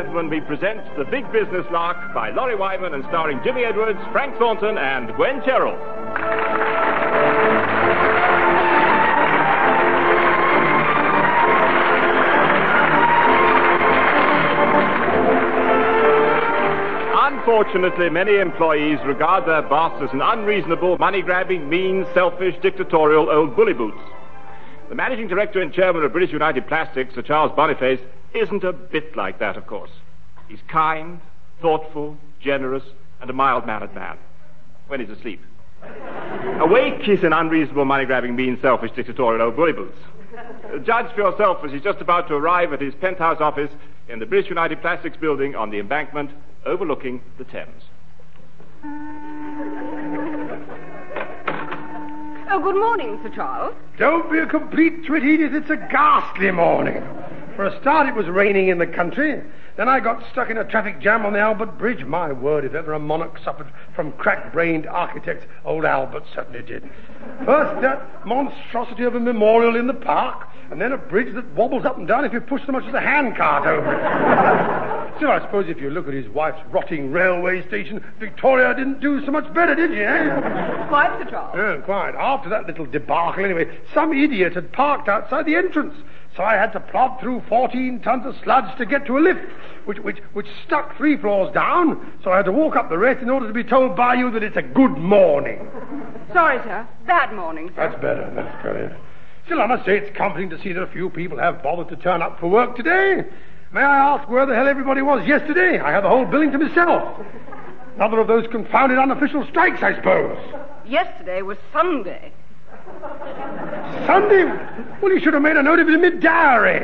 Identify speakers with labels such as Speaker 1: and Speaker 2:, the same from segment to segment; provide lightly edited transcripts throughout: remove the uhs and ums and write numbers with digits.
Speaker 1: gentlemen, we present The Big Business Lark by Laurie Wyman and starring Jimmy Edwards, Frank Thornton, and Gwen Cherryl. Unfortunately, many employees regard their boss as an unreasonable, money-grabbing, mean, selfish, dictatorial old bully boots. The managing director and chairman of British United Plastics, Sir Charles Boniface, isn't a bit like that, of course. He's kind, thoughtful, generous, and a mild-mannered man. When he's asleep. Awake, he's an unreasonable, money-grabbing, mean, selfish, dictatorial old bully boots. Judge for yourself as he's just about to arrive at his penthouse office in the British United Plastics building on the embankment overlooking the Thames.
Speaker 2: Oh, good morning, Sir Charles.
Speaker 3: Don't be a complete twit, Edith. It's a ghastly morning. For a start, it was raining in the country. Then I got stuck in a traffic jam on the Albert Bridge. My word, if ever a monarch suffered from crack-brained architects, old Albert certainly did. First, that monstrosity of a memorial in the park, and then a bridge that wobbles up and down if you push so much as a handcart over it. Still, I suppose if you look at his wife's rotting railway station, Victoria didn't do so much better, did she, eh?
Speaker 2: Quite, Sir Charles.
Speaker 3: Yeah, quite. After that little debacle, anyway, some idiot had parked outside the entrance. So I had to plod through 14 tons of sludge to get to a lift, which stuck 3 floors down. So I had to walk up the rest in order to be told by you that it's a good morning.
Speaker 2: Sorry, sir. Bad morning, sir.
Speaker 3: That's better. That's better. Still, I must say it's comforting to see that a few people have bothered to turn up for work today. May I ask where the hell everybody was yesterday? I had the whole building to myself. Another of those confounded unofficial strikes, I suppose.
Speaker 2: Yesterday was Sunday.
Speaker 3: Sunday? Well, you should have made a note of it in my diary.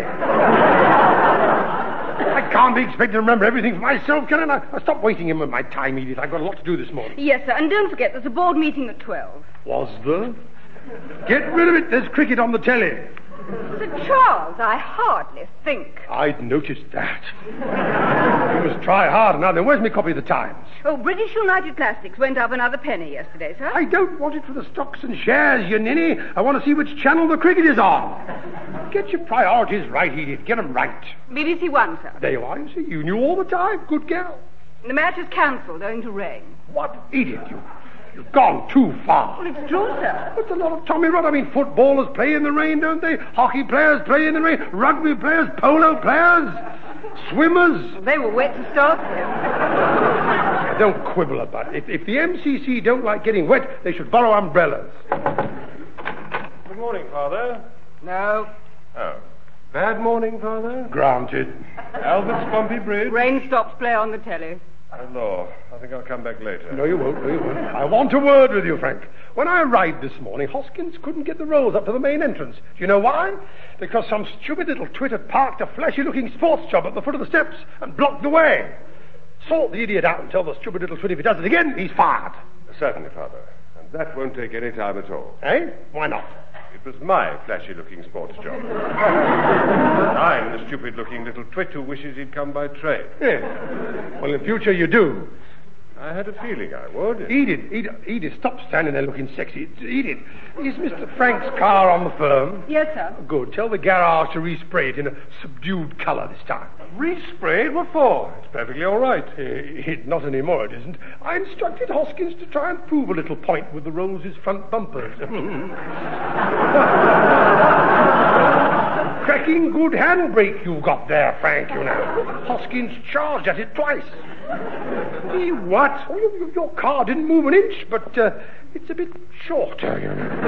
Speaker 3: I can't be expected to remember everything for myself, can I? Now, stop wasting him with my time, Edith. I've got a lot to do this morning.
Speaker 2: Yes, sir, and don't forget there's a board meeting at 12.
Speaker 3: Was there? Get rid of it. There's cricket on the telly.
Speaker 2: Sir Charles, I hardly think.
Speaker 3: I'd noticed that. You must try hard now. Then where's my copy of the Times?
Speaker 2: Oh, British United Plastics went up another penny yesterday, sir.
Speaker 3: I don't want it for the stocks and shares, you ninny. I want to see which channel the cricket is on. Get your priorities right, Edith. Get them right.
Speaker 2: BBC One, sir.
Speaker 3: There you are. You see, you knew all the time. Good gal.
Speaker 2: The match is cancelled owing to rain.
Speaker 3: What? Edith, You've gone too far.
Speaker 2: Well, it's true, sir.
Speaker 3: It's a lot of Tommy Rod. I mean, footballers play in the rain, don't they? Hockey players play in the rain. Rugby players, polo players, swimmers.
Speaker 2: Well, they were wet to start with.
Speaker 3: Don't quibble about it. If the MCC don't like getting wet, they should borrow umbrellas.
Speaker 4: Good morning, Father.
Speaker 2: No.
Speaker 4: Oh. Bad morning, Father?
Speaker 3: Granted.
Speaker 4: Albert Spumpy Bridge?
Speaker 2: Rain stops play on the telly.
Speaker 4: Oh, Lord. I think I'll come back later.
Speaker 3: No, you won't. I want a word with you, Frank. When I arrived this morning, Hoskins couldn't get the rolls up to the main entrance. Do you know why? Because some stupid little twit had parked a flashy-looking sports job at the foot of the steps and blocked the way. Sort the idiot out and tell the stupid little twit if he does it again, he's fired.
Speaker 4: Certainly, Father. And that won't take any time at all.
Speaker 3: Eh? Why not?
Speaker 4: It was my flashy-looking sports job. I'm the stupid-looking little twit who wishes he'd come by train.
Speaker 3: Yes. Well, in future you do.
Speaker 4: I had a feeling I would.
Speaker 3: Edith, stop standing there looking sexy. Edith, is Mr. Frank's car on the firm?
Speaker 2: Yes, sir.
Speaker 3: Good. Tell the garage to respray it in a subdued colour this time.
Speaker 4: Respray it? What for? It's perfectly all right.
Speaker 3: Not anymore, it isn't. I instructed Hoskins to try and prove a little point with the Rolls' front bumpers. Cracking good handbrake you got there, Frank, you know. Hoskins charged at it twice. What? Oh, your car didn't move an inch, but it's a bit shorter, you know.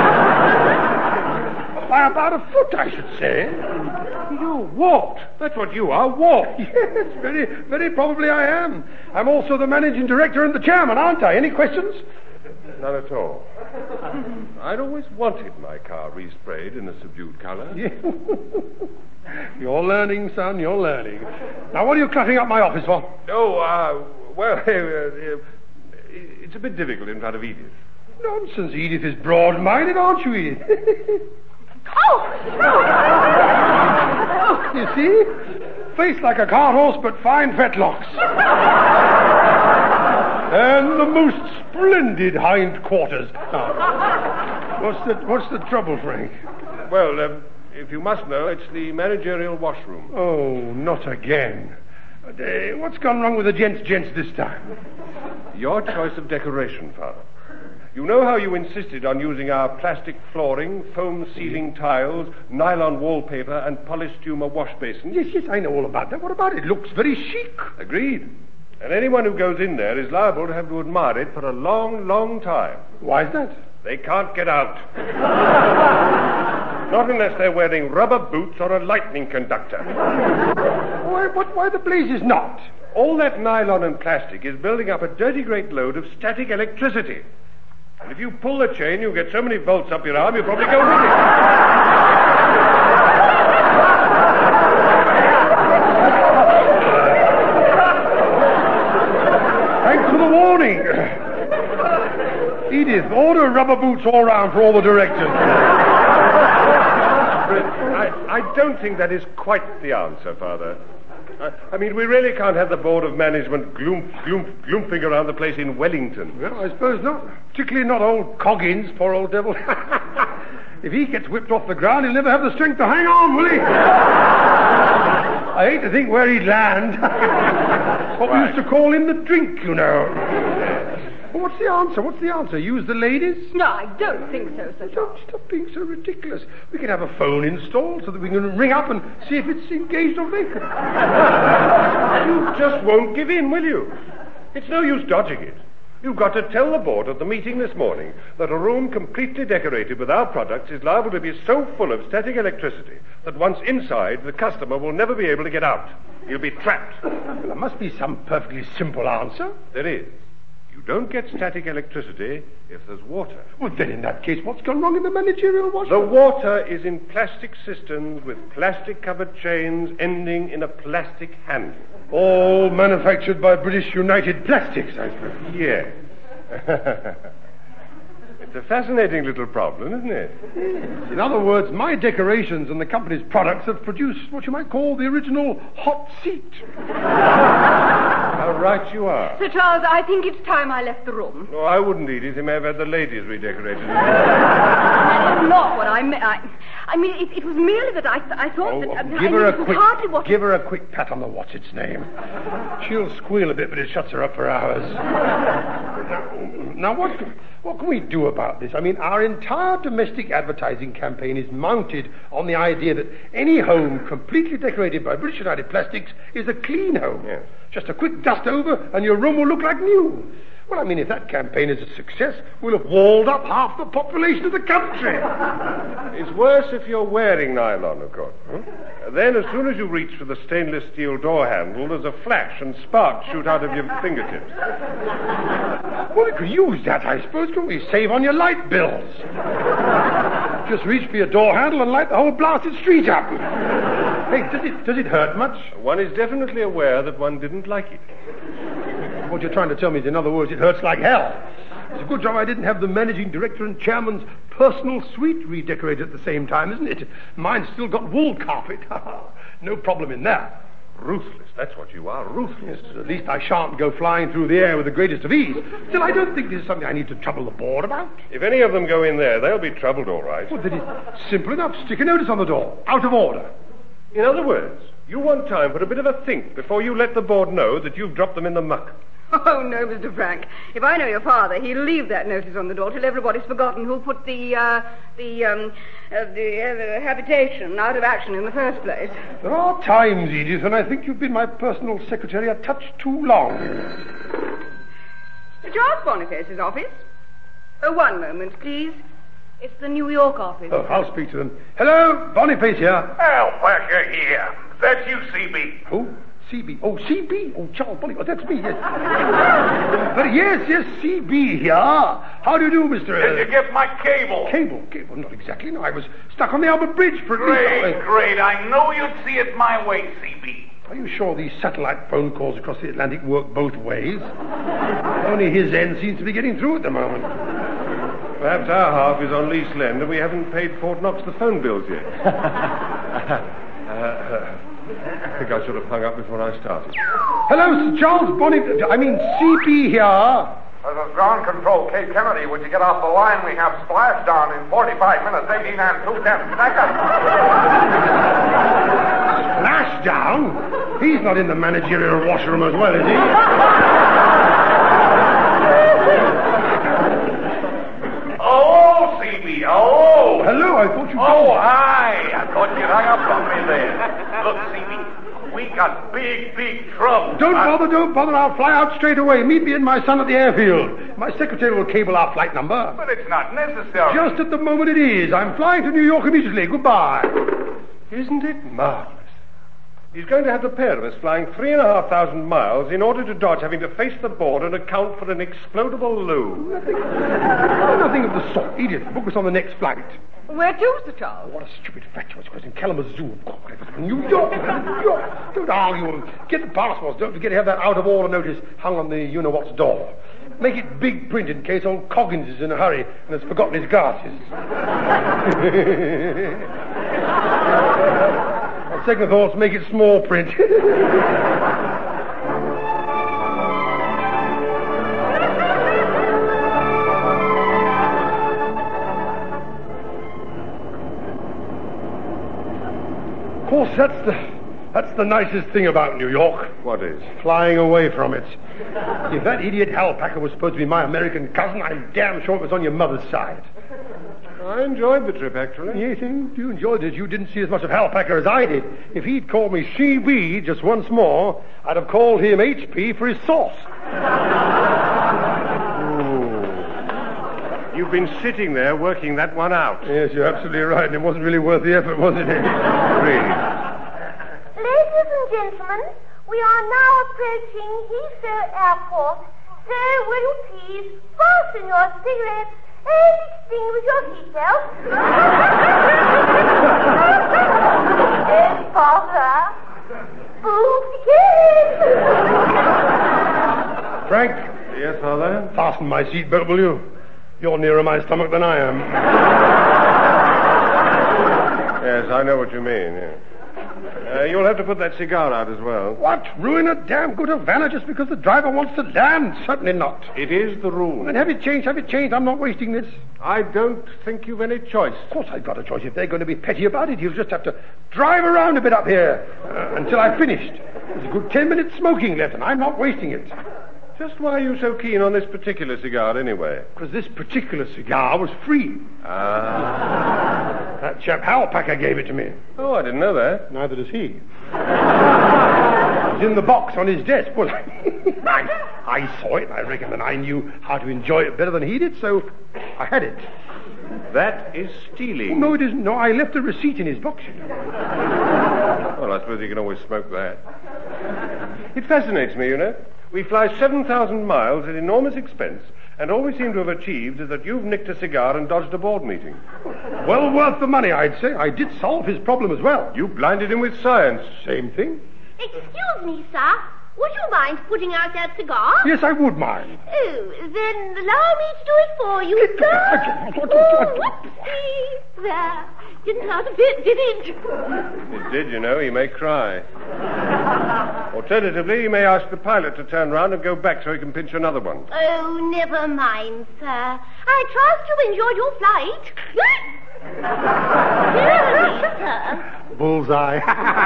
Speaker 3: By about a foot, I should say.
Speaker 4: You walked. That's what you are, walked.
Speaker 3: Yes, very, very probably I am. I'm also the managing director and the chairman, aren't I? Any questions?
Speaker 4: None at all. I'd always wanted my car resprayed in a subdued colour.
Speaker 3: Yeah. You're learning, son, you're learning. Now, what are you cluttering up my office for?
Speaker 4: Well, it's a bit difficult in front of Edith.
Speaker 3: Nonsense, Edith is broad-minded, aren't you, Edith? You see? Face like a cart horse, but fine fetlocks. And the most splendid hindquarters. Now, what's the trouble, Frank?
Speaker 4: Well, if you must know, it's the managerial washroom.
Speaker 3: Oh, not again. But, what's gone wrong with the gents this time?
Speaker 4: Your choice of decoration, Father. You know how you insisted on using our plastic flooring, foam ceiling tiles, nylon wallpaper, and polystuma wash basins?
Speaker 3: Yes, I know all about that. What about it? It looks very chic.
Speaker 4: Agreed. And anyone who goes in there is liable to have to admire it for a long, long time.
Speaker 3: Why is that?
Speaker 4: They can't get out. Not unless they're wearing rubber boots or a lightning conductor.
Speaker 3: Why the blazes not?
Speaker 4: All that nylon and plastic is building up a dirty great load of static electricity. And if you pull the chain, you'll get so many volts up your arm, you'll probably go with it.
Speaker 3: Thanks for the warning. Edith, order rubber boots all round for all the directors.
Speaker 4: I don't think that is quite the answer, Father. I mean, we really can't have the Board of Management gloomfing around the place in Wellington.
Speaker 3: Well, I suppose not. Particularly not old Coggins, poor old devil. If he gets whipped off the ground, he'll never have the strength to hang on, will he? I hate to think where he'd land. What we used to call him the drink, you know. Well, what's the answer? Use the ladies?
Speaker 2: No, I don't think so, Sir Charles.
Speaker 3: Stop being so ridiculous. We can have a phone installed so that we can ring up and see if it's engaged or vacant.
Speaker 4: You just won't give in, will you? It's no use dodging it. You've got to tell the board at the meeting this morning that a room completely decorated with our products is liable to be so full of static electricity that once inside, the customer will never be able to get out. He'll be trapped.
Speaker 3: Well, there must be some perfectly simple answer.
Speaker 4: There is. You don't get static electricity if there's water.
Speaker 3: Well, then in that case, what's gone wrong in the managerial washroom?
Speaker 4: The water is in plastic cisterns with plastic-covered chains ending in a plastic handle.
Speaker 3: All manufactured by British United Plastics, I suppose.
Speaker 4: Yes. It's a fascinating little problem, isn't it?
Speaker 3: In other words, my decorations and the company's products have produced what you might call the original hot seat.
Speaker 4: How right you are.
Speaker 2: Sir Charles, I think it's time I left the room.
Speaker 4: No, I wouldn't, Edith. He may have had the ladies redecorated.
Speaker 2: That's not what I meant. I mean, it was merely that I thought that...
Speaker 3: Give her a quick pat on the what's-its-name. She'll squeal a bit, but it shuts her up for hours. Now, what can we do about this? I mean, our entire domestic advertising campaign is mounted on the idea that any home completely decorated by British United Plastics is a clean home.
Speaker 4: Yes.
Speaker 3: Just a quick dust over and your room will look like new. Well, I mean, if that campaign is a success, we'll have walled up half the population of the country.
Speaker 4: It's worse if you're wearing nylon, of course. Then, as soon as you reach for the stainless steel door handle, there's a flash and sparks shoot out of your fingertips.
Speaker 3: Well, we could use that, I suppose, couldn't we? Save on your light bills. Just reach for your door handle and light the whole blasted street up. Hey, does it hurt much?
Speaker 4: One is definitely aware that one didn't like it.
Speaker 3: What you're trying to tell me is, in other words, it hurts like hell. It's a good job I didn't have the managing director and chairman's personal suite redecorated at the same time, isn't it? Mine's still got wool carpet. No problem in that.
Speaker 4: Ruthless, that's what you are, ruthless.
Speaker 3: Yes, at least I shan't go flying through the air with the greatest of ease. Still, I don't think this is something I need to trouble the board about.
Speaker 4: If any of them go in there, they'll be troubled, all right.
Speaker 3: Well, then it's simple enough. Stick a notice on the door. Out of order.
Speaker 4: In other words, you want time for a bit of a think before you let the board know that you've dropped them in the muck.
Speaker 2: Oh, no, Mr. Frank. If I know your father, he'll leave that notice on the door till everybody's forgotten who put the habitation out of action in the first place.
Speaker 3: There are times, Edith, when I think you've been my personal secretary a touch too long.
Speaker 2: Charles Boniface's office. One moment, please. It's the New York office.
Speaker 3: Oh, I'll speak to them. Hello, Boniface here.
Speaker 5: Oh, pleasure here. That's you, CB.
Speaker 3: Who? CB. Oh, CB. Oh, Charles Boniface. Oh, that's me, yes. But yes, CB here. How do you do, Mr.
Speaker 5: Did you get my cable?
Speaker 3: Cable? Not exactly. No, I was stuck on the Albert Bridge for
Speaker 5: Great. I know you'd see it my way, CB.
Speaker 3: Are you sure these satellite phone calls across the Atlantic work both ways? Only his end seems to be getting through at the moment.
Speaker 4: Perhaps our half is on lease land and we haven't paid Fort Knox the phone bills yet. I think I should have hung up before I started.
Speaker 3: Hello, Sir Charles Boniface. I mean, CB here.
Speaker 5: This is ground control, Cape Kennedy. Would you get off the line? We have splashdown in 45 minutes, 18 and 2/10 seconds.
Speaker 3: Splashdown? He's not in the managerial washroom as well, is he?
Speaker 5: Oh, CB, oh!
Speaker 3: Hello, I thought you...
Speaker 5: Oh, hi! I thought you'd hung up on me there. Look, CB, we got big trouble.
Speaker 3: Don't bother. I'll fly out straight away. Meet me and my son at the airfield. My secretary will cable our flight number.
Speaker 5: But it's not necessary.
Speaker 3: Just at the moment it is. I'm flying to New York immediately. Goodbye.
Speaker 4: Isn't it marvelous? He's going to have the pair of us flying 3,500 miles in order to dodge having to face the board and account for an explodable loo.
Speaker 3: Nothing of the sort. Edith, book us on the next flight.
Speaker 2: Where to, Sir Charles?
Speaker 3: What a stupid fatuous question. Kalamazoo. New York. Don't argue. Get the passports. Don't forget to have that out-of-order notice hung on the you-know-what's door. Make it big print in case old Coggins is in a hurry and has forgotten his glasses. On second thoughts, make it small print. Of course, that's the nicest thing about New York.
Speaker 4: What is?
Speaker 3: Flying away from it. If that idiot Hal Packer was supposed to be my American cousin, I'm damn sure it was on your mother's side.
Speaker 4: I enjoyed the trip, actually.
Speaker 3: Yes, you enjoyed it. You didn't see as much of Hal Packer as I did. If he'd called me CB just once more, I'd have called him HP for his sauce.
Speaker 4: You've been sitting there working that one out.
Speaker 3: Yes, you're absolutely right. And it wasn't really worth the effort, was it?
Speaker 4: Really?
Speaker 6: Ladies and gentlemen, we are now approaching Heathrow Airport. So will you please fasten your cigarettes and extinguish your seatbelt? Yes, Father.
Speaker 3: Frank?
Speaker 4: Yes, Father?
Speaker 3: Fasten my seatbelt, will you? You're nearer my stomach than I am.
Speaker 4: Yes, I know what you mean. Yes. You'll have to put that cigar out as well.
Speaker 3: What? Ruin a damn good Havana just because the driver wants to land? Certainly not.
Speaker 4: It is the rule.
Speaker 3: Then have it changed. I'm not wasting this.
Speaker 4: I don't think you've any choice.
Speaker 3: Of course I've got a choice. If they're going to be petty about it, you'll just have to drive around a bit up here until I've finished. There's a good 10 minutes smoking left, and I'm not wasting it.
Speaker 4: Just why are you so keen on this particular cigar, anyway?
Speaker 3: Because this particular cigar was free.
Speaker 4: Ah.
Speaker 3: That chap Hal Packer gave it to me.
Speaker 4: Oh, I didn't know that.
Speaker 3: Neither does he. It was in the box on his desk. Well, I saw it, and I reckon that I knew how to enjoy it better than he did, so I had it.
Speaker 4: That is stealing.
Speaker 3: No, it isn't. No, I left a receipt in his box, you know.
Speaker 4: Well, I suppose you can always smoke that. It fascinates me, you know. We fly 7,000 miles at enormous expense, and all we seem to have achieved is that you've nicked a cigar and dodged a board meeting.
Speaker 3: Well worth the money, I'd say. I did solve his problem as well.
Speaker 4: You blinded him with science.
Speaker 3: Same thing.
Speaker 6: Excuse me, sir. Would you mind putting out that cigar?
Speaker 3: Yes, I would mind.
Speaker 6: Oh, then allow me to do it for you, sir. Oh, whoopsie. There. Didn't hurt a bit, did it?
Speaker 4: It did, you know. He may cry. Alternatively, he may ask the pilot to turn round and go back so he can pinch another one.
Speaker 6: Oh, never mind, sir. I trust you enjoyed your flight. Yes, sir.
Speaker 3: Bullseye.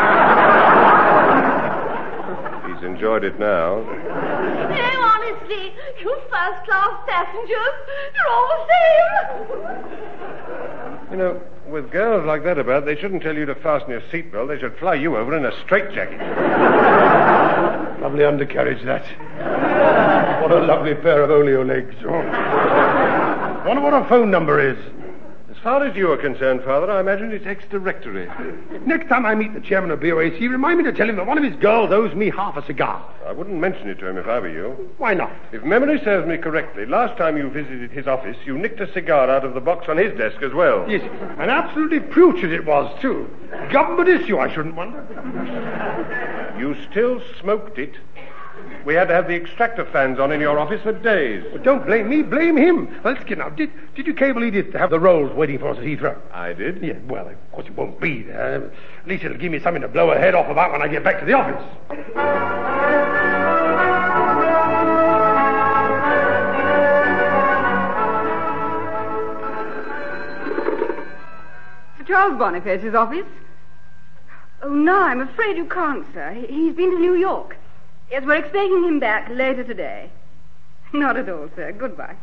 Speaker 4: He's enjoyed it now.
Speaker 6: No, honestly, you first-class passengers, you're all the same.
Speaker 4: You know, with girls like that about, they shouldn't tell you to fasten your seatbelt. They should fly you over in a straitjacket.
Speaker 3: Lovely undercarriage, that. What a lovely pair of oleo legs. Oh. Wonder what her phone number is.
Speaker 4: As far as you are concerned, Father, I imagine it's ex-directory.
Speaker 3: Next time I meet the chairman of BOAC, remind me to tell him that one of his girls owes me half a cigar.
Speaker 4: I wouldn't mention it to him if I were you.
Speaker 3: Why not?
Speaker 4: If memory serves me correctly, last time you visited his office, you nicked a cigar out of the box on his desk as well.
Speaker 3: Yes, and absolutely putrid it was, too. Government issue, I shouldn't wonder.
Speaker 4: You still smoked it. We had to have the extractor fans on in your office for days.
Speaker 3: Well, don't blame me, blame him. Well, let's get now. Did you cable Edith to have the rolls waiting for us at Heathrow?
Speaker 4: I did.
Speaker 3: Yeah, well, of course it won't be there. At least it'll give me something to blow her head off about when I get back to the office.
Speaker 2: Sir Charles Boniface's office? Oh, No, I'm afraid you can't, sir. He's been to New York. Yes, we're expecting him back later today. Not at all, sir. Goodbye.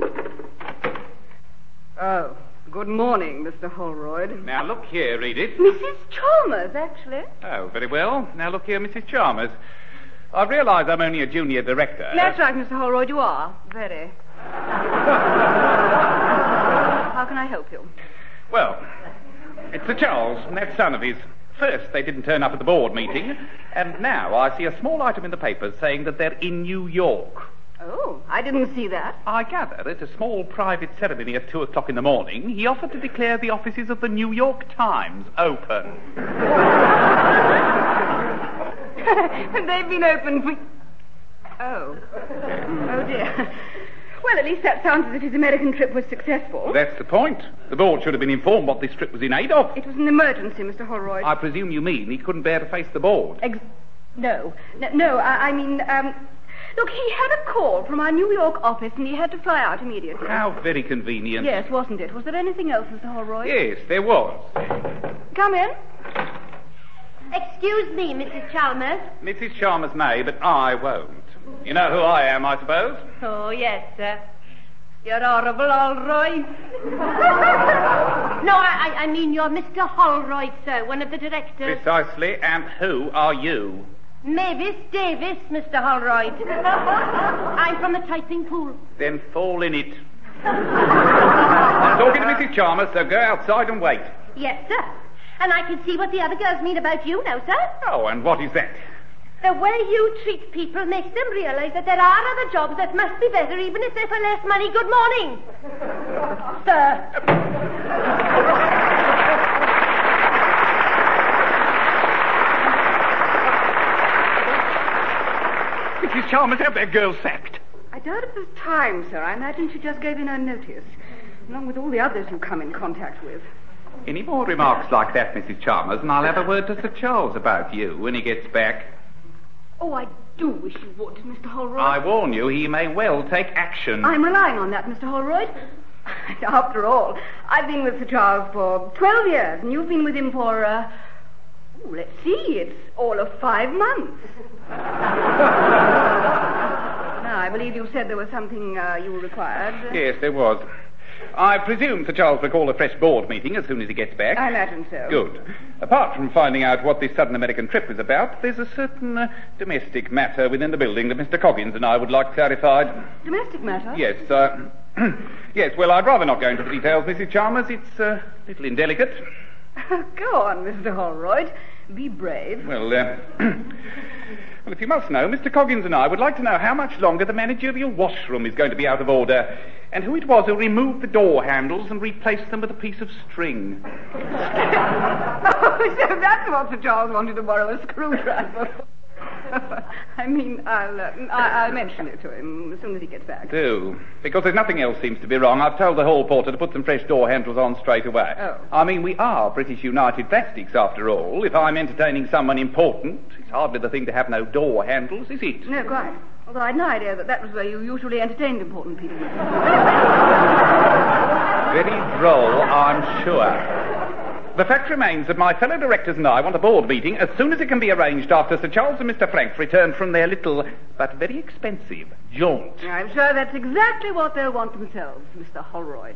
Speaker 2: Oh, good morning, Mr. Holroyd.
Speaker 7: Now, look here, Edith.
Speaker 2: Mrs. Chalmers, actually.
Speaker 7: Oh, very well. Now, look here, Mrs. Chalmers. I realise I'm only a junior director.
Speaker 2: That's right, Mr. Holroyd, you are. Very. How can I help you?
Speaker 7: Well, it's Sir Charles and that son of his. First, they didn't turn up at the board meeting, and now I see a small item in the papers saying that they're in New York.
Speaker 2: Oh, I didn't see that.
Speaker 7: I gather at a small private ceremony at 2 o'clock in the morning, he offered to declare the offices of the New York Times open.
Speaker 2: They've been open for... Oh. Oh, dear. Well, at least that sounds as if his American trip was successful.
Speaker 7: That's the point. The board should have been informed what this trip was in aid of.
Speaker 2: It was an emergency, Mr. Holroyd.
Speaker 7: I presume you mean he couldn't bear to face the board.
Speaker 2: No, I mean, look, he had a call from our New York office and he had to fly out immediately.
Speaker 7: How very convenient.
Speaker 2: Yes, wasn't it? Was there anything else, Mr. Holroyd?
Speaker 7: Yes, there was.
Speaker 2: Come in.
Speaker 6: Excuse me, Mrs. Chalmers.
Speaker 7: Mrs. Chalmers may, but I won't. You know who I am, I suppose?
Speaker 6: Oh, yes, sir. You're horrible, Holroyd. No, I mean you're Mr. Holroyd, sir, one of the directors.
Speaker 7: Precisely, and who are you?
Speaker 6: Mavis Davis, Mr. Holroyd. I'm from the typing pool.
Speaker 7: Then fall in it. I'm talking to Mrs. Chalmers, so go outside and wait.
Speaker 6: Yes, sir. And I can see what the other girls mean about you now, sir.
Speaker 7: Oh, and what is that?
Speaker 6: The way you treat people makes them realize that there are other jobs that must be better, even if they're for less money. Good morning, sir.
Speaker 7: Mrs. Chalmers, have that girl sacked.
Speaker 2: I doubt it was time, sir. I imagine she just gave in her notice, along with all the others you come in contact with.
Speaker 7: Any more remarks like that, Mrs. Chalmers, and I'll have a word to Sir Charles about you when he gets back.
Speaker 2: Oh, I do wish you would, Mr. Holroyd.
Speaker 7: I warn you, he may well take action.
Speaker 2: I'm relying on that, Mr. Holroyd. After all, I've been with Sir Charles for 12 years, and you've been with him for, let's see, it's all of 5 months. Now, I believe you said there was something you required.
Speaker 7: Yes, there was. I presume Sir Charles will call a fresh board meeting as soon as he gets back.
Speaker 2: I imagine so.
Speaker 7: Good. Apart from finding out what this sudden American trip was about, there's a certain domestic matter within the building that Mr. Coggins and I would like clarified.
Speaker 2: Domestic matter?
Speaker 7: Yes, yes, well, I'd rather not go into the details, Mrs. Chalmers. It's a little indelicate.
Speaker 2: Go on, Mr. Holroyd. Be brave.
Speaker 7: Well, well, if you must know, Mr. Coggins and I would like to know how much longer the managerial washroom is going to be out of order, and who it was who removed the door handles and replaced them with a piece of string.
Speaker 2: Oh, so that's what Sir Charles wanted to borrow a screwdriver for. I mean, I'll mention it to him as soon as he gets back.
Speaker 7: Do. Because there's nothing else seems to be wrong. I've told the hall porter to put some fresh door handles on straight away.
Speaker 2: Oh.
Speaker 7: I mean, we are British United Plastics, after all. If I'm entertaining someone important, it's hardly the thing to have no door handles, is it?
Speaker 2: No, quite. Although I'd no idea that was where you usually entertained important people.
Speaker 7: Very droll, I'm sure. The fact remains that my fellow directors and I want a board meeting as soon as it can be arranged after Sir Charles and Mr. Franks return from their little, but very expensive, jaunt.
Speaker 2: I'm sure that's exactly what they'll want themselves, Mr. Holroyd.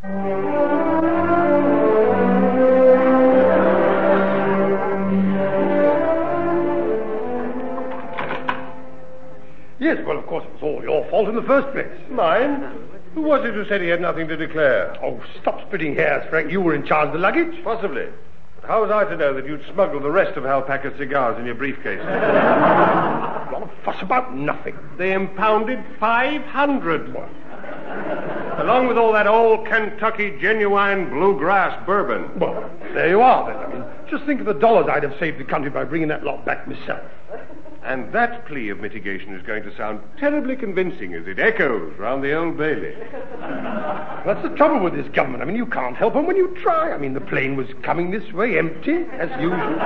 Speaker 3: Yes, well, of course, it was all your fault in the first place.
Speaker 4: Mine? Who was it who said he had nothing to declare?
Speaker 3: Oh, stop splitting hairs, Frank. You were in charge of the luggage.
Speaker 4: Possibly. But how was I to know that you'd smuggled the rest of Hal Packer's cigars in your briefcase?
Speaker 3: A lot of fuss about nothing.
Speaker 4: They impounded 500. Along with all that old Kentucky genuine bluegrass bourbon.
Speaker 3: Well, there you are, then. I mean, just think of the dollars I'd have saved the country by bringing that lot back myself.
Speaker 4: And that plea of mitigation is going to sound terribly convincing as it echoes round the Old Bailey.
Speaker 3: That's the trouble with this government. I mean, you can't help them when you try. I mean, the plane was coming this way, empty, as usual.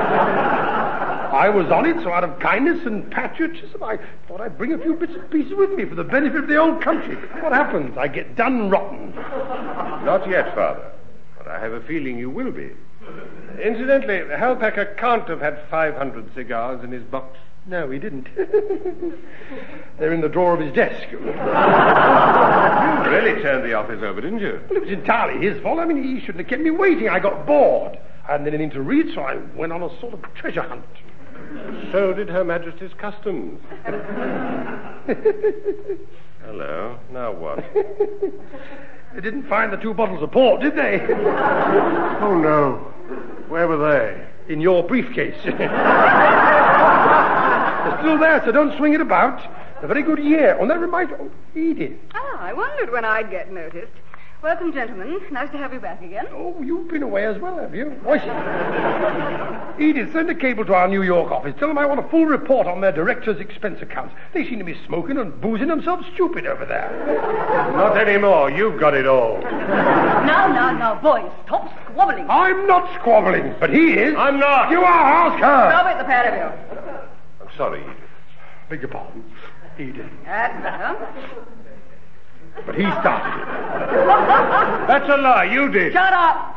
Speaker 3: I was on it, so out of kindness and patriotism, I thought I'd bring a few bits and pieces with me for the benefit of the old country. What happens? I get done rotten.
Speaker 4: Not yet, Father. But I have a feeling you will be. Incidentally, Halpacker can't have had 500 cigars in his box.
Speaker 3: No, he didn't. They're in the drawer of his desk.
Speaker 4: You really turned the office over, didn't you?
Speaker 3: Well, it was entirely his fault. I mean, he shouldn't have kept me waiting. I got bored. I hadn't anything to read, so I went on a sort of treasure hunt.
Speaker 4: So did Her Majesty's Customs. Hello. Now what?
Speaker 3: They didn't find the 2 bottles of port, did they?
Speaker 4: Oh, no. Where were they?
Speaker 3: In your briefcase. They're still there, so don't swing it about. A very good year. On that reminds... Oh, Edith.
Speaker 2: Ah, I wondered when I'd get noticed. Welcome, gentlemen. Nice to have you back again.
Speaker 3: Oh, you've been away as well, have you? Edith, send a cable to our New York office. Tell them I want a full report on their directors' expense accounts. They seem to be smoking and boozing themselves stupid over there.
Speaker 4: Not anymore. You've got it all.
Speaker 2: Now, boys, stop squabbling.
Speaker 3: I'm not squabbling, but he is.
Speaker 4: I'm not.
Speaker 3: You are. Ask her.
Speaker 2: Stop it, the pair of you.
Speaker 4: I'm sorry, Edith.
Speaker 3: Beg your pardon. Edith.
Speaker 2: That's better.
Speaker 3: But he started it.
Speaker 4: That's a lie. You did.
Speaker 2: Shut up.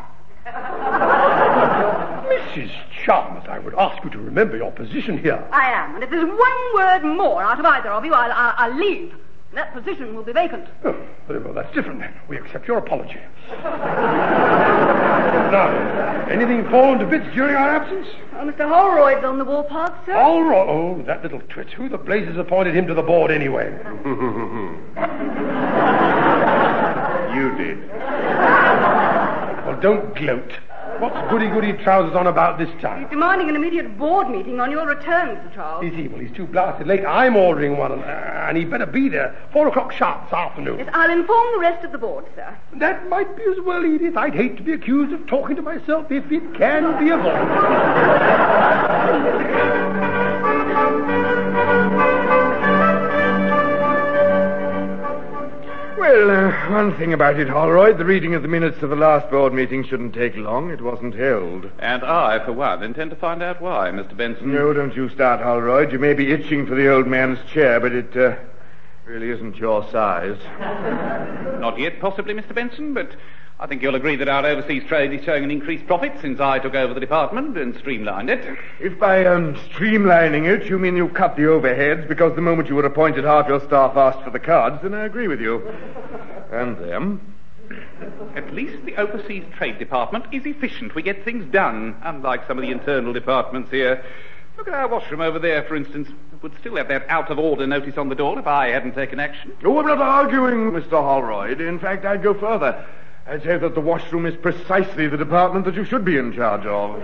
Speaker 3: Mrs. Chalmers, I would ask you to remember your position here.
Speaker 2: I am, and if there's one word more out of either of you, I'll leave. And that position will be vacant.
Speaker 3: Oh, very well, that's different then. We accept your apology. Now, anything fallen to bits during our absence?
Speaker 2: Oh, Mr. Holroyd's on the ballpark, sir.
Speaker 3: Holroyd? Oh, that little twit. Who the blazes appointed him to the board anyway?
Speaker 4: You did.
Speaker 3: Well, don't gloat. What's goody-goody trousers on about this time?
Speaker 2: He's demanding an immediate board meeting on your return, Sir Charles.
Speaker 3: Is he? Well, he's too blasted late. I'm ordering one, and he'd better be there. 4 o'clock sharp this afternoon.
Speaker 2: Yes, I'll inform the rest of the board, sir.
Speaker 3: That might be as well, Edith. I'd hate to be accused of talking to myself if it can be avoided.
Speaker 8: Well, one thing about it, Holroyd, the reading of the minutes of the last board meeting shouldn't take long. It wasn't held.
Speaker 7: And I, for one, intend to find out why, Mr. Benson.
Speaker 8: No, don't you start, Holroyd. You may be itching for the old man's chair, but it really isn't your size.
Speaker 7: Not yet, possibly, Mr. Benson, but I think you'll agree that our overseas trade is showing an increased profit since I took over the department and streamlined it.
Speaker 8: If by streamlining it you mean you've cut the overheads because the moment you were appointed half your staff asked for the cards, then I agree with you. And them.
Speaker 7: At least the overseas trade department is efficient. We get things done, unlike some of the internal departments here. Look at our washroom over there, for instance. It would still have that out-of-order notice on the door if I hadn't taken action.
Speaker 8: Oh, I'm not arguing, Mr. Holroyd. In fact, I'd go further. I'd say that the washroom is precisely the department that you should be in charge of.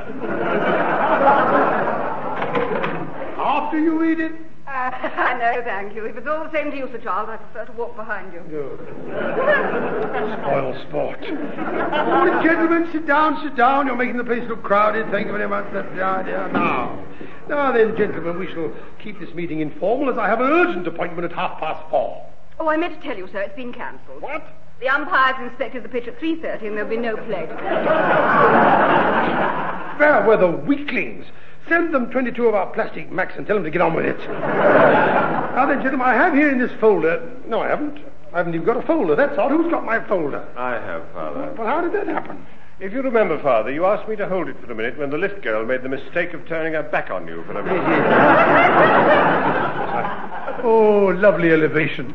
Speaker 3: After you, Edith.
Speaker 2: No, thank you. If it's all the same to you, Sir Charles, I prefer to walk behind you.
Speaker 3: Spoil sport. Oh, gentlemen, sit down. You're making the place look crowded. Thank you very much. Now then, gentlemen, we shall keep this meeting informal as I have an urgent appointment at 4:30.
Speaker 2: Oh, I meant to tell you, sir, it's been cancelled.
Speaker 3: What?
Speaker 2: The umpires inspected the pitch at 3:30 and there'll be no play today.
Speaker 3: Fair weather weaklings. Send them 22 of our plastic Macs and tell them to get on with it. Now then, gentlemen, I have here in this folder... No, I haven't. I haven't even got a folder. That's odd. Who's got my folder?
Speaker 4: I have, Father.
Speaker 3: Well, how did that happen?
Speaker 4: If you remember, Father, you asked me to hold it for a minute when the lift girl made the mistake of turning her back on you for a minute.
Speaker 3: Oh, lovely elevation.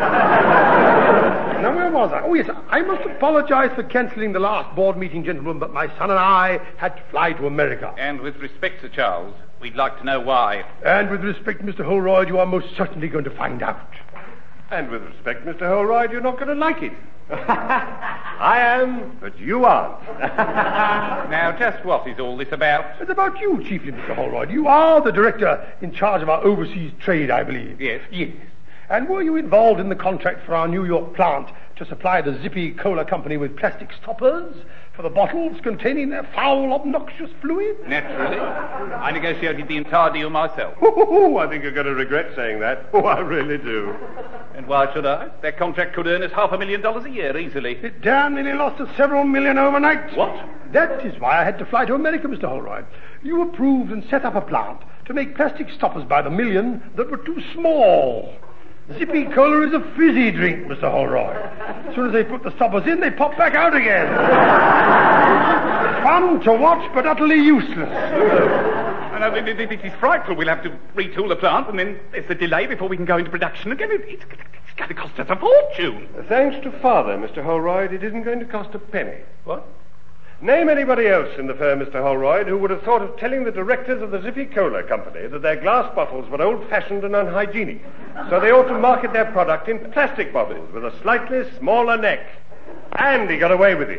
Speaker 3: Now, where was I? Oh, yes, I must apologize for cancelling the last board meeting, gentlemen, but my son and I had to fly to America.
Speaker 7: And with respect, Sir Charles, we'd like to know why.
Speaker 3: And with respect, Mr. Holroyd, you are most certainly going to find out.
Speaker 4: And with respect, Mr. Holroyd, you're not going to like it. I am, but you aren't.
Speaker 7: Now, just what is all this about?
Speaker 3: It's about you, chiefly, Mr. Holroyd. You are the director in charge of our overseas trade, I believe.
Speaker 7: Yes.
Speaker 3: Yes. And were you involved in the contract for our New York plant to supply the Zippy Cola Company with plastic stoppers for the bottles containing their foul, obnoxious fluid?
Speaker 7: Naturally. I negotiated the entire deal myself.
Speaker 4: Oh, I think you're going to regret saying that. Oh, I really do.
Speaker 7: And why should I? That contract could earn us $500,000 a year, easily.
Speaker 3: It damn nearly lost us several million overnight.
Speaker 7: What?
Speaker 3: That is why I had to fly to America, Mr. Holroyd. You approved and set up a plant to make plastic stoppers by the million that were too small. Zippy Cola is a fizzy drink, Mr. Holroyd. As soon as they put the stoppers in, they pop back out again. Fun to watch, but utterly useless.
Speaker 7: I know, it's frightful. We'll have to retool the plant, and then there's the delay before we can go into production again. It's going to cost us a fortune.
Speaker 4: Thanks to Father, Mr. Holroyd, it isn't going to cost a penny.
Speaker 3: What?
Speaker 4: Name anybody else in the firm, Mr. Holroyd, who would have thought of telling the directors of the Zippy Cola Company that their glass bottles were old-fashioned and unhygienic, so they ought to market their product in plastic bottles with a slightly smaller neck. And he got away with it.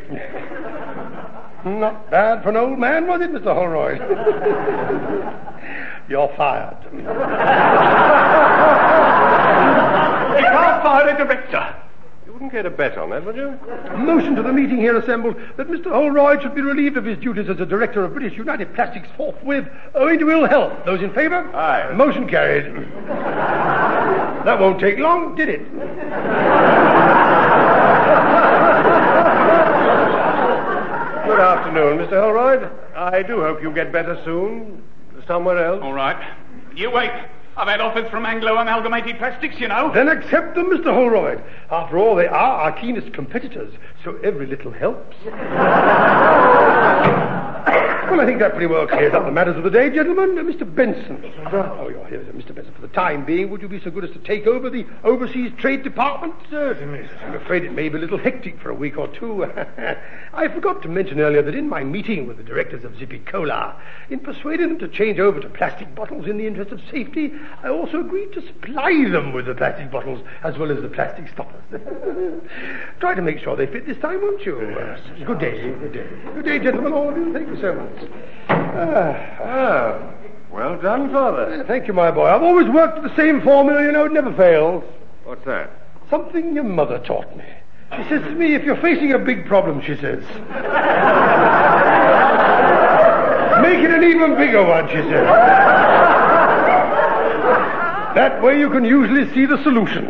Speaker 3: Not bad for an old man, was it, Mr. Holroyd? You're fired.
Speaker 7: You can't fire a director.
Speaker 4: You wouldn't care to bet on that, would you?
Speaker 3: A motion to the meeting here assembled that Mr. Holroyd should be relieved of his duties as a director of British United Plastics forthwith, owing to ill health. Those in favour?
Speaker 4: Aye.
Speaker 3: Motion carried. That won't take long, did it?
Speaker 4: Good afternoon, Mr. Holroyd. I do hope you get better soon. Somewhere else.
Speaker 7: All right. You wait. I've had offers from Anglo Amalgamated Plastics, you know.
Speaker 3: Then accept them, Mr. Holroyd. After all, they are our keenest competitors, so every little helps. Well, I think that pretty well clears up the matters of the day, gentlemen. Mr. Benson. Oh, you're here, Mr. Benson. For the time being, would you be so good as to take over the Overseas Trade Department? Certainly. I'm afraid it may be a little hectic for a week or two. I forgot to mention earlier that in my meeting with the directors of Zippy Cola, in persuading them to change over to plastic bottles in the interest of safety, I also agreed to supply them with the plastic bottles as well as the plastic stoppers. Try to make sure they fit this time, won't you? Yes. Good day. Good day. Good day, gentlemen, all of you. Thank you so much.
Speaker 4: Well done, Father.
Speaker 3: Thank you, my boy. I've always worked with the same formula, you know, it never fails.
Speaker 4: What's that?
Speaker 3: Something your mother taught me. She says to me, if you're facing a big problem, she says, make it an even bigger one, she says. That way you can usually see the solution.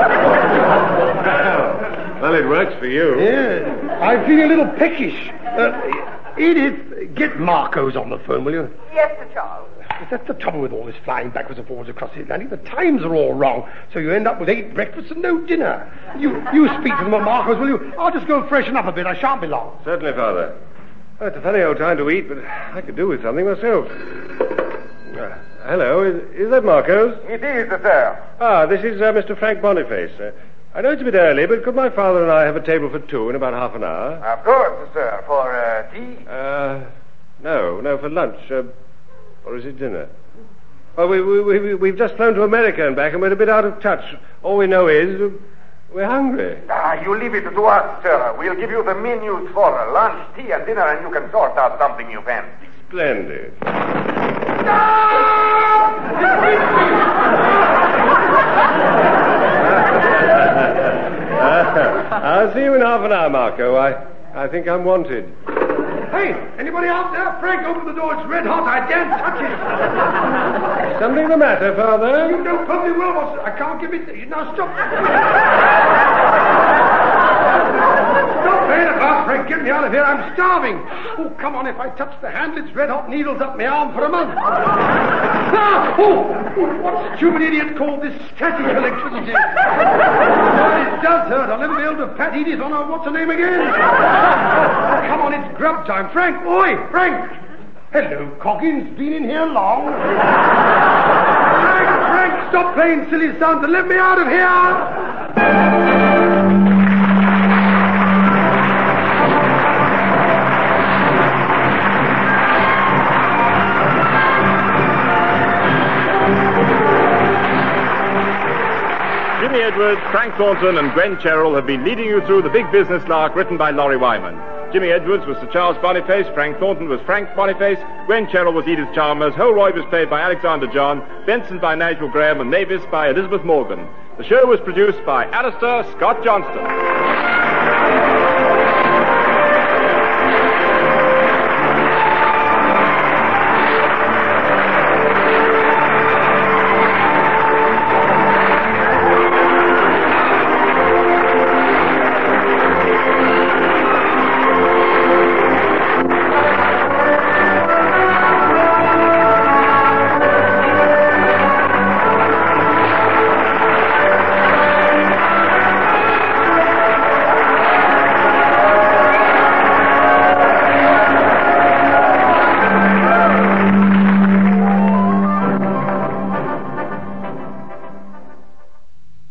Speaker 4: Well, it works for you.
Speaker 3: Yeah. I'm feeling a little peckish. Edith, get Marcos on the phone, will you?
Speaker 9: Yes, Sir Charles.
Speaker 3: That's the trouble with all this flying backwards and forwards across the Atlantic. The times are all wrong, so you end up with 8 breakfasts and no dinner. You speak to them at Marcos, will you? I'll just go freshen up a bit. I shan't be long.
Speaker 4: Certainly, Father. Well, it's a funny old time to eat, but I could do with something myself. Hello, is that Marcos?
Speaker 5: It is, sir.
Speaker 4: This is Mr. Frank Boniface. I know it's a bit early, but could my father and I have a table for 2 in about half an hour?
Speaker 5: Of course, sir. For tea?
Speaker 4: No, for lunch. Or is it dinner? Well, we've just flown to America and back, and we're a bit out of touch. All we know is we're hungry.
Speaker 5: You leave it to us, sir. We'll give you the menus for lunch, tea, and dinner, and you can sort out something you fancy.
Speaker 4: Splendid. I'll see you in half an hour, Marco. I think I'm wanted.
Speaker 3: Hey, anybody out there? Frank, open the door. It's red hot. I daren't touch it.
Speaker 4: Something the matter, Father?
Speaker 3: You know perfectly well what's... I can't give it... Now, stop. Stop playing about, Frank. Get me out of here. I'm starving. Oh, come on. If I touch the handle, it's red-hot needles up my arm for a month. What stupid idiot called this static electricity? It does hurt. I'll never be able to pat Edith on her... What's her name again? Come on, it's grub time. Frank, oi, Frank. Hello, Coggins. Been in here long? Frank, stop playing silly stunts and let me out of here.
Speaker 1: Jimmy Edwards, Frank Thornton, and Gwen Cherrill have been leading you through The Big Business Lark, written by Laurie Wyman. Jimmy Edwards was Sir Charles Boniface, Frank Thornton was Frank Boniface, Gwen Cherrill was Edith Chalmers, Holroyd was played by Alexander John, Benson by Nigel Graham, and Mavis by Elizabeth Morgan. The show was produced by Alistair Scott Johnston.